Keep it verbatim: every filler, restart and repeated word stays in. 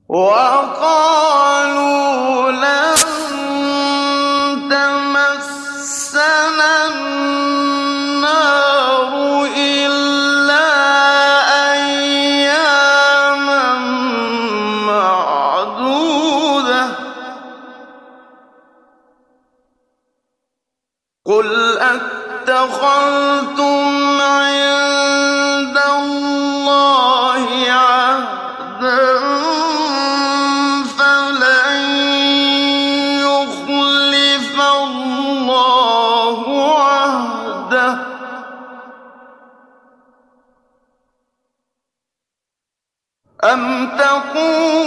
وقالوا لن تمسنا النار إلا أياما معدودة قل أتخذتم عند الله عهدا فلن يخلف الله عهده أم تقولون